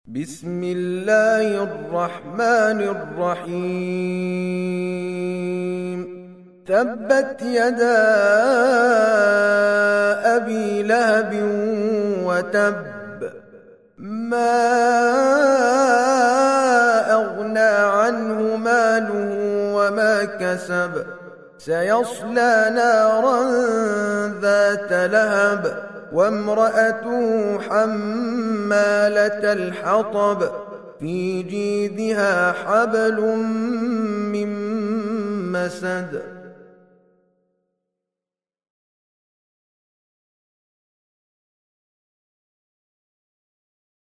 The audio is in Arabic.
بسم الله الرحمن الرحيم تبت يدا أبي لهب وتب ما أغنى عنه ماله وما كسب سيصلى نارا ذات لهب وامرأته حمالة الحطب في جيدها حبل من مسد